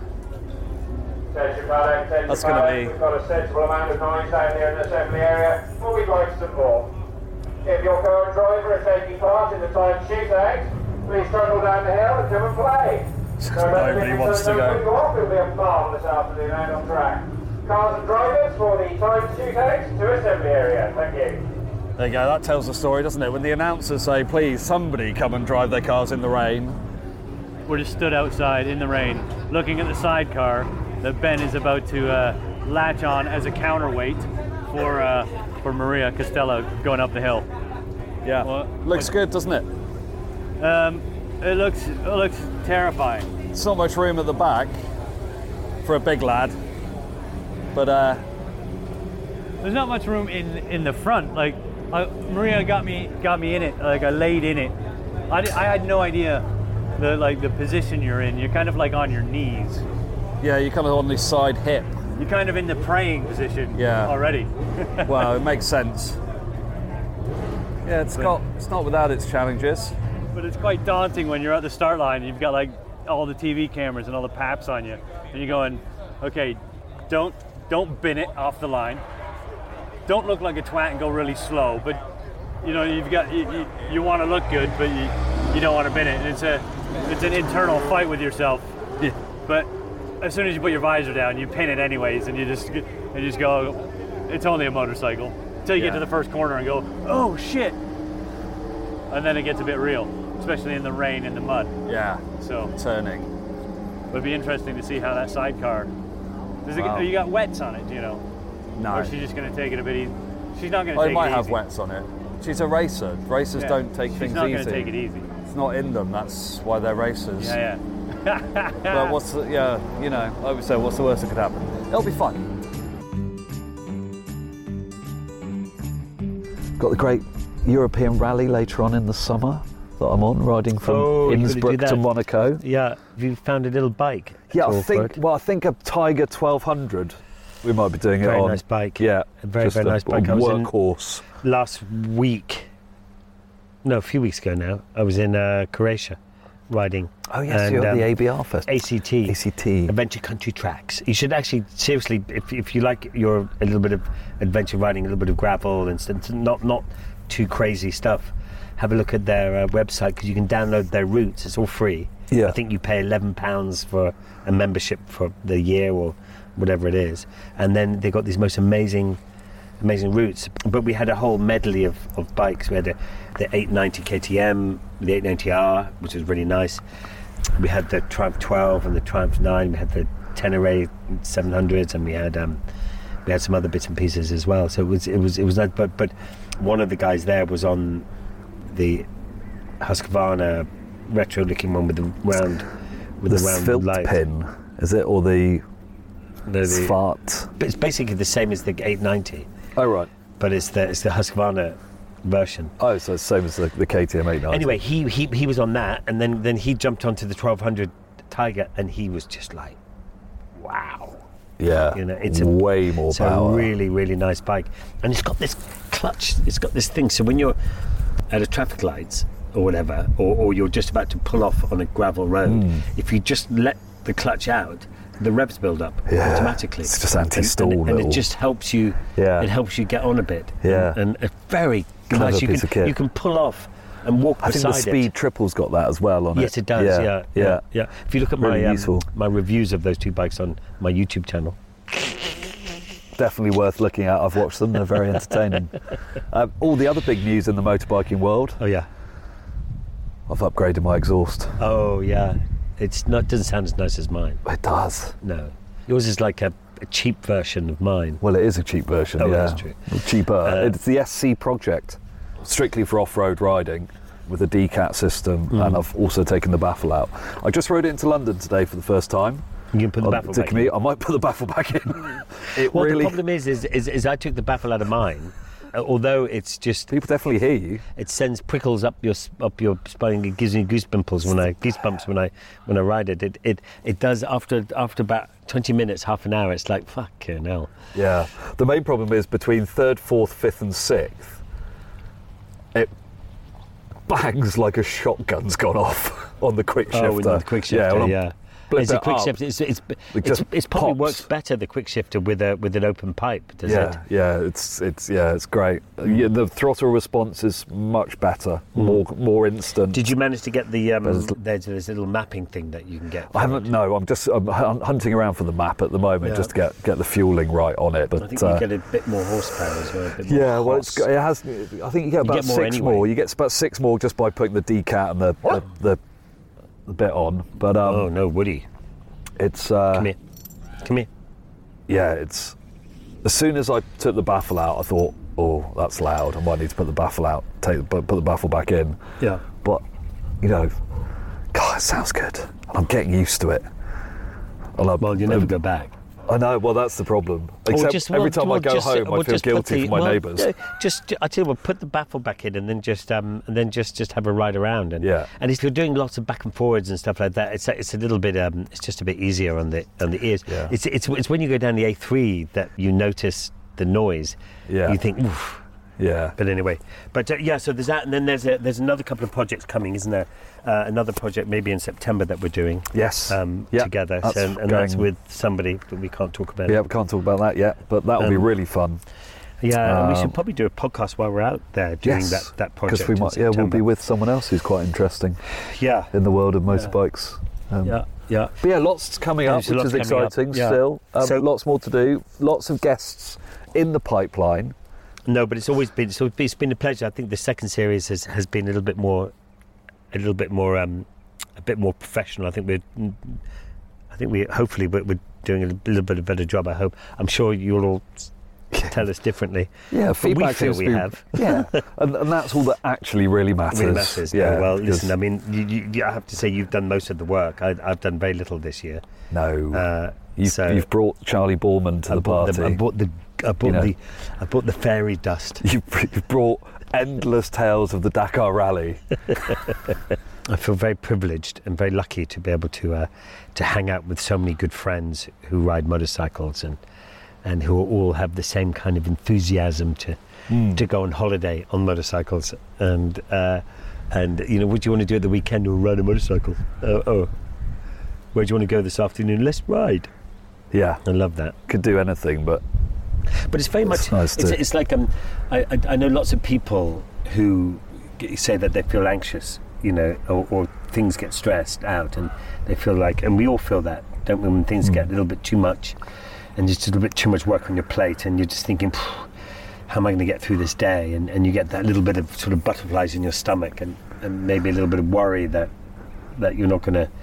that's going to be... We've got a sensible amount of noise down here in the assembly area. What we'd like some more. If your current driver is taking part in the time shootout, please trundle down the hill and come and play. Nobody wants to go. It'll be a farm this afternoon out on track. Cars and drivers for the time shootout to assembly area. Thank you. There you go, that tells the story, doesn't it? When the announcers say, please, somebody come and drive their cars in the rain. We're just stood outside in the rain, looking at the sidecar that Ben is about to uh, latch on as a counterweight for uh, for Maria Costello going up the hill. Yeah, Well, looks good, doesn't it? Um, it looks it looks terrifying. It's not much room at the back for a big lad, but uh, There's not much room in in the front. Like uh, Maria got me got me in it. Like I laid in it. I, I had no idea the like the position you're in. You're kind of like on your knees. yeah, you're kind of on this side hip. You're kind of in the praying position Yeah. already. Well, it makes sense. Yeah, it's got it's not without its challenges. But it's quite daunting when you're at the start line. You've got like all the T V cameras and all the paps on you, and you're going, okay, don't don't bin it off the line. Don't look like a twat and go really slow. But you know you've got you, you, you want to look good, but you you don't want to bin it. And it's a it's an internal fight with yourself. Yeah. But as soon as you put your visor down, you pin it anyways, and you just and you just go, it's only a motorcycle. Until you Yeah. get to the first corner and go, oh shit. And then it gets a bit real, especially in the rain and the mud. Yeah, So turning. it'd be interesting to see how that sidecar. Does it, Wow. You got wets on it, do you know? No. Or is she just going to take it a bit easy? She's not going to Oh, take it might it have easy. wets on it. She's a racer. Racers Yeah. don't take She's things not easy. going to take it easy. It's not in them. That's why they're racers. Yeah, yeah. But what's the, yeah, you know, I would say, what's the worst that could happen? It'll be fun. Got the great European rally later on in the summer that I'm on, riding from Oh, you're gonna do Innsbruck to that? Monaco. Yeah, have you found a little bike? Yeah, at I think. Salford? Well, I think a Tiger twelve hundred. We might be doing Very it on. nice bike. Yeah, A very, just very a, nice bike. A I was in- workhorse. Last week, no, a few weeks ago now, I was in uh, Croatia riding. Oh yes, and, you're at um, the A B R Fest. A C T. A C T. Adventure Country Tracks. You should actually, seriously, if, if you like your a little bit of adventure riding, a little bit of gravel and stuff, not not too crazy stuff, have a look at their uh, website because you can download their routes. It's all free. Yeah. I think you pay eleven pounds for a membership for the year or whatever it is, and then they got these most amazing, amazing routes. But we had a whole medley of, of bikes. We had a, the eight ninety K T M, the eight ninety R, which was really nice. We had the Triumph twelve and the Triumph nine. We had the Tenere seven hundreds, and we had um, we had some other bits and pieces as well. So it was it was it was nice. But but one of the guys there was on the Husqvarna retro-looking one with the round with The the, round Svilt light. pin, is it, or the No, the- Svart? but it's basically the same as the eight ninety, Oh right. but it's the it's the Husqvarna version. Oh, so it's the same as the, the K T M eight ninety. Anyway, he, he he was on that, and then then he jumped onto the twelve hundred Tiger, and he was just like, wow. yeah, You know, it's a- way more It's power. a really, really nice bike. And it's got this clutch, it's got this thing. So when you're at a traffic lights or whatever, or, or you're just about to pull off on a gravel road, Hmm. if you just let the clutch out, the revs build up Yeah, automatically. it's just anti-stall And, and, and little- it just helps you, Yeah. it helps you get on a bit. Yeah. And, and a very Clever nice, you piece can, of kit. you can pull off and walk I think beside the Speed it. Triple's got that as well on it. Yes, it does. Yeah, yeah, yeah. yeah. If you look at Really my um, useful. my reviews of those two bikes on my YouTube channel, Definitely worth looking at. I've watched them; they're very entertaining. um, all the other big news in the motorbiking world. oh yeah, I've upgraded my exhaust. oh yeah, it's not doesn't sound as nice as mine. It does. No, yours is like a, a cheap version of mine. Well, it is a cheap version. Oh, yeah, that's true. Cheaper. Uh, it's the S C Project, strictly for off-road riding, with a D CAT system, Mm. and I've also taken the baffle out. I just rode it into London today for the first time. You can put the On- baffle to back commute. in. I might put the baffle back in. It Well, really. the problem is, is, is, is I took the baffle out of mine, although it's just People definitely hear you. it sends prickles up your s- up your spine. It gives me goosebumps when I goosebumps when I when I ride it. It it it does after after about twenty minutes, half an hour. It's like fucking hell. Yeah. The main problem is between third, fourth, fifth, and sixth, it bangs like a shotgun's gone off on the quick shifter. Oh, with the quick shifter, when I'm yeah. blip It's a it quick up, shifter. It's it's it it's, just it's probably pops. works better the quick shifter with a with an open pipe. Does Yeah, it? yeah, it's it's yeah, it's great. Yeah, the throttle response is much better, more more instant. Did you manage to get the um, There's- there's this little mapping thing that you can get? I haven't. No, I'm just I'm hun- hunting around for the map at the moment, Yeah. just to get get the fueling right on it. But I think uh, you get a bit more horsepower as well. A bit more yeah, well, it's, horse. it has. I think you get about get more six anyway. more. You get about six more just by putting the D CAT and the the, the, the bit on. But um, Oh no, Woody, it's uh, come here, come here. yeah, it's. As soon as I took the baffle out, I thought, oh, that's loud. I might need to put the baffle out, take the, put put the baffle back in. Yeah. But you know, God, it sounds good, and I'm getting used to it. And I, Well, you never go back. I know. Well, that's the problem. Except Or just, every well, time well, I go just, home, well, I feel just put guilty the- for my well, neighbours. uh, Just, I tell you what, put the baffle back in, and then just, um, and then just, just have a ride around. And Yeah. and if you're doing lots of back and forwards and stuff like that, it's, a- it's a little bit, um, it's just a bit easier on the on the ears. Yeah. It's, it's, it's when you go down the A three that you notice the noise. Yeah. You think, oof. Yeah. But anyway, but uh, yeah. So there's that, and then there's a, there's another couple of projects coming, isn't there? Uh, another project maybe in September that we're doing. Yes. Um, Yeah, together, that's so, and, and that's going- with somebody, but we can't talk about Yeah, it. we can't talk about that yet, but that'll be Um, really fun. Yeah, and we Um, should probably do a podcast while we're out there doing Yes, that, that project. because we in might. Yeah, we'll September. be with someone else who's quite interesting Yeah, in the world of motorbikes. Um, yeah, yeah. But yeah, lots coming up, There's which lots is coming up, exciting yeah. still. Um, So- lots more to do. Lots of guests in the pipeline. No, but it's always been so. It's been a pleasure. I think the second series has, has been a little bit more, a little bit more, um, a bit more professional. I think we're, I think we hopefully we're, we're doing a little bit of a better job. I hope. I'm sure you'll all s- tell us differently. Yeah, But we feedback feel seems to we be- have. Yeah, and, and that's all that actually really matters. Really matters. Yeah. No, well, because- listen. I mean, you, you, you- I have to say you've done most of the work. I, I've done very little this year. No, Uh, you've, so you've brought Charlie Borman to I the bought party. the, I bought the, I bought know. the, I bought the fairy dust. You've, you've brought endless tales of the Dakar Rally. I feel very privileged and very lucky to be able to uh, to hang out with so many good friends who ride motorcycles and and who all have the same kind of enthusiasm to Mm. to go on holiday on motorcycles and uh, and you know, what do you want to do at the weekend or ride a motorcycle? Uh, oh, where do you want to go this afternoon? Let's ride. Yeah, I love that. could do anything, but But it's very It's much. nice it's, to- it's like um, I, I I know lots of people who g- say that they feel anxious, you know, or, or things get stressed out, and they feel like, and we all feel that, don't we? When things Mm. get a little bit too much, and just a little bit too much work on your plate, and you're just thinking, how am I going to get through this day? And and you get that little bit of sort of butterflies in your stomach, and, and maybe a little bit of worry that that you're not going to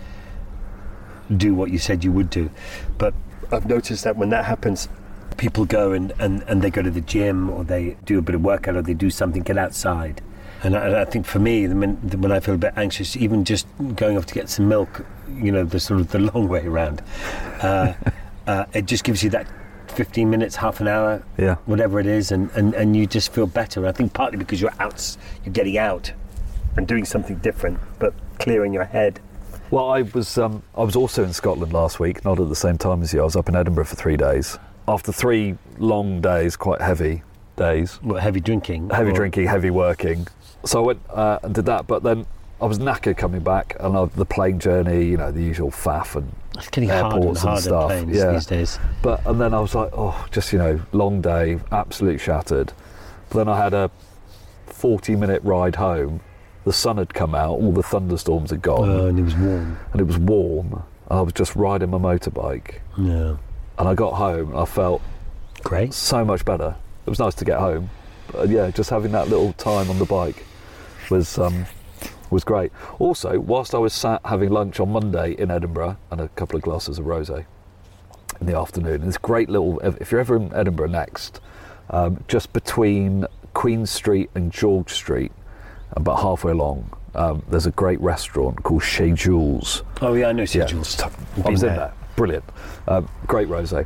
do what you said you would do. But I've noticed that when that happens, people go and, and, and they go to the gym, or they do a bit of workout, or they do something, get outside. And I, and I think for me, the min- when I feel a bit anxious, even just going off to get some milk, you know, the sort of the long way around, uh, uh, it just gives you that fifteen minutes, half an hour, yeah. whatever it is, and, and, and you just feel better. I think partly because you're out, you're getting out and doing something different, but clearing your head. Well, I was um, I was also in Scotland last week, not at the same time as you. I was up in Edinburgh for three days. After three long days, quite heavy days, What, heavy drinking? heavy or- drinking, heavy working. So I went uh, and did that, but then I was knackered coming back, and I, the plane journey, you know, the usual faff and It's getting harder and airports and harder stuff. planes Yeah. these days. But and then I was like, oh, just, you know, long day, absolutely shattered. But then I had a forty minute ride home. The sun had come out, all the thunderstorms had gone, Uh, and it was warm. and it was warm. And I was just riding my motorbike, Yeah. and I got home and I felt Great. so much better. It was nice to get home. But yeah, just having that little time on the bike was um, was great. Also, whilst I was sat having lunch on Monday in Edinburgh and a couple of glasses of rosé in the afternoon, this great little, if you're ever in Edinburgh next, um, just between Queen Street and George Street, about halfway along, um, there's a great restaurant called Chez Jules. Oh yeah, I know Chez Yeah. Jules. I Been was in there. there. Brilliant. Um, great rosé.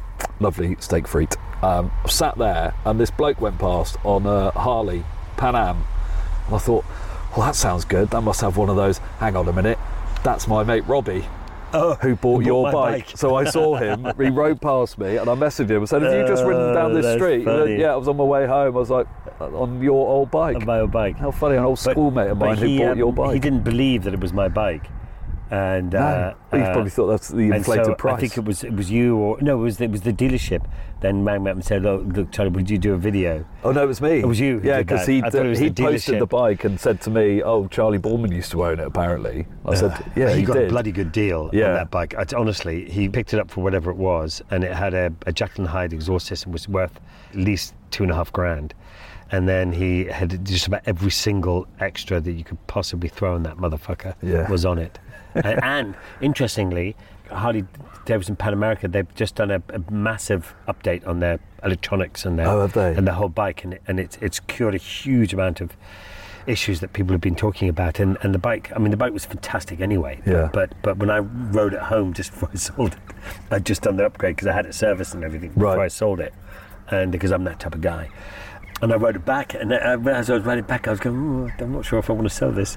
lovely steak frite. Um, sat there, and this bloke went past on a Harley Pan Am. And I thought, well, that sounds good. That must have one of those. Hang on a minute, that's my mate Robbie. Oh, who bought who your bought my bike. bike. So I saw him, he rode past me, and I messaged him and said, have you just ridden down this that's street? funny. He said, yeah, I was on my way home. I was like, on your old bike. On my old bike. How funny, an old But- schoolmate of but mine who he, bought um, your bike. He didn't believe that it was my bike. And No, uh, he uh, probably thought that's the and inflated so price. I think it was it was you or no, it was it was the dealership. Then rang me up and said, "Oh, look, Charlie, would you do a video?" Oh no, it was me. It was you who Yeah, did because that. he I thought it was he the posted dealership. the bike and said to me, "Oh, Charlie Borman used to own it." Apparently, I said, "Yeah, he, he got did." a bloody good deal Yeah. on that bike. I, honestly, he picked it up for whatever it was, and it had a, a Jacqueline Hyde exhaust system, was worth at least two and a half grand. And then he had just about every single extra that you could possibly throw in that motherfucker Yeah. was on it. and, and interestingly, Harley Davidson Pan America, they've just done a, a massive update on their electronics and their Oh, have they? and the whole bike, and, it, and it's it's cured a huge amount of issues that people have been talking about. And, and the bike, I mean, the bike was fantastic anyway. Yeah. But but when I rode it home just before I sold it, I'd just done the upgrade because I had it serviced and everything before Right. I sold it, and because I'm that type of guy. And I rode it back, and as I was riding back, I was going, "Ooh, I'm not sure if I want to sell this."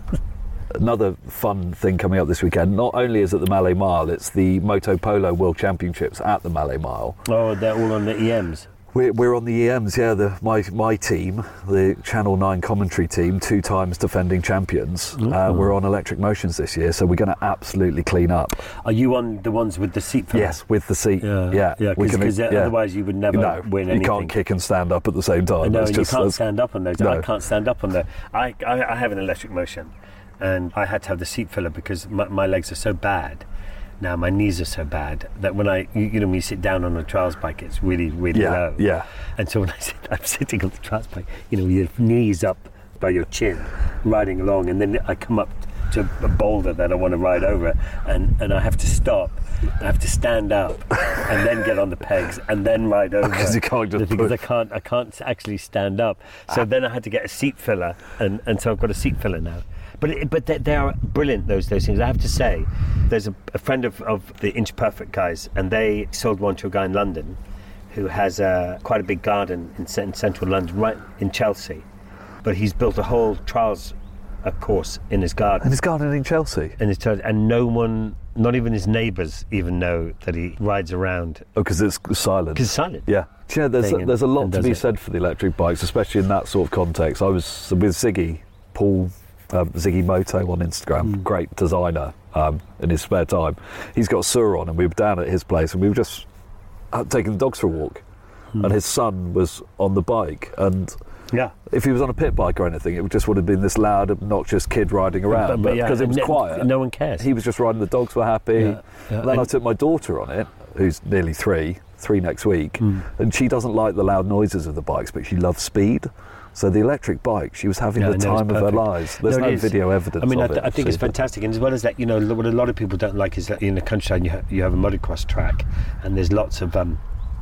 Another fun thing coming up this weekend, not only is it the Mallet Mile, it's the Moto Polo World Championships at the Mallet Mile. Oh, they're all on the E Ms. We're, we're on the E Ms, yeah, the, my my team, the Channel nine commentary team, two times defending champions. Uh, we're on electric motions this year, so we're going to absolutely clean up. Are you on the ones with the seat filler? Yes, with the seat. Yeah, Yeah, yeah, we can- because yeah. otherwise you would never No, win you anything. can't kick and stand up at the same time. No, That's you just- can't that's- stand up on those. No. I can't stand up on the. I, I I have an electric motion, and I had to have the seat filler because my, my legs are so bad. Now my knees are so bad that when I, you, you know, when you sit down on a trials bike, it's really, really Yeah, low. yeah. And so when I sit, I'm sitting on the trials bike, you know, with your knees up by your chin, riding along, and then I come up to a boulder that I want to ride over, and, and I have to stop. I have to stand up and then get on the pegs and then ride over. Because you can't just because I push. can't I can't actually stand up. So then I had to get a seat filler, and, and so I've got a seat filler now. But it, but they, they are brilliant, those those things. I have to say, there's a, a friend of, of the Inch Perfect guys, and they sold one to a guy in London who has a, quite a big garden in, cen- central London, right in Chelsea. But he's built a whole trials uh, course in his garden. And he's gardening in Chelsea. And, it's, and no one, not even his neighbours, even know that he rides around. Oh, because it's silent. Because it's silent. Yeah. Do you know, there's Thing a, and- there's a lot and to does be it. said for the electric bikes, especially in that sort of context. I was with Ziggy, Paul, um, Ziggy Moto on Instagram, Mm. great designer um, in his spare time. He's got Sur-on, and we were down at his place, and we were just uh, taking the dogs for a walk. Mm. And his son was on the bike, and Yeah. if he was on a pit bike or anything, it would just would have been this loud, obnoxious kid riding around. But- But, but yeah, because it was no- quiet, no one cares. He was just riding. The dogs were happy. Yeah, yeah. And then I And- took my daughter on it, who's nearly three, three next week, Hmm. and she doesn't like the loud noises of the bikes, but she loves speed. So the electric bike, she was having Yeah, the no, it's time of her perfect. lives. There's No, no, it is. video evidence I mean, I, of th- it. I think it's So- fantastic, and as well as that, you know, what a lot of people don't like is that in the countryside you, ha- you have a motocross track, and there's lots of um,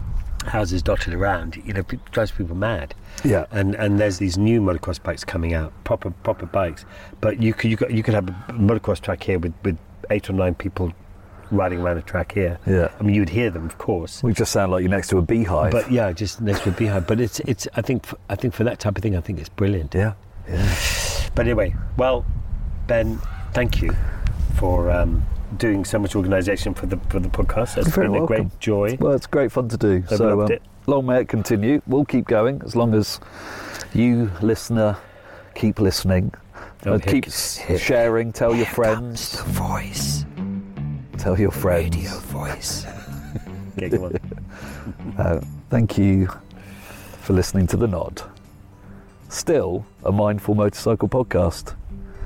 houses dotted around. You know, it drives people mad. Yeah. And and there's these new motocross bikes coming out, proper proper bikes. But you could you could, you could have a motocross track here with, with eight or nine people riding around a track here. Yeah. I mean, you'd hear them, of course. We just sound like you're next to a beehive. But yeah, just next to a beehive. But it's it's. I think f- I think for that type of thing, I think it's brilliant. yeah. Yeah. But anyway, well, Ben, thank you for um, doing so much organisation for the for the podcast. It's You're very been a welcome. great joy. Well, it's great fun to do. I've so loved um, it. long may it continue. We'll keep going as long as you, listener, keep listening. Oh, and here- keep s- sharing. Tell your friends. voice, Tell your friends. radio voice. Okay, go on. Uh, thank you for listening to The Nod. Still a Mindful Motorcycle podcast.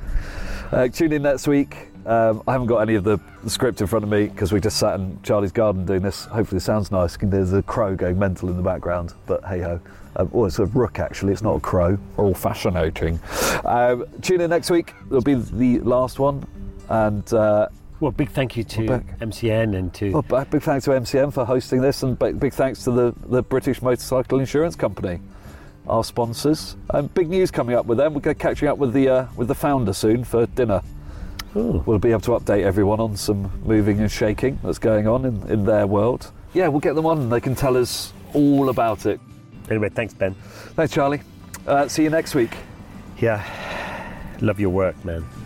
Uh, tune in next week. Um, I haven't got any of the script in front of me because we just sat in Charlie's garden doing this. Hopefully it sounds nice. There's a crow going mental in the background, but hey ho. Um, oh, it's a rook actually, it's not a crow. All fascinating. Um, tune in next week. It'll be the last one. And uh, Well, big thank you to We're back. M C N and to well, b- big thanks to M C M for hosting this, and big, big thanks to the, the British Motorcycle Insurance Company, our sponsors. Um, big news coming up with them. We're going to catching up with the uh, with the founder soon for dinner. Ooh. We'll be able to update everyone on some moving and shaking that's going on in, in their world. yeah, we'll get them on and they can tell us all about it. Anyway, thanks, Ben. Thanks, Charlie. Uh, see you next week. Yeah, love your work, man.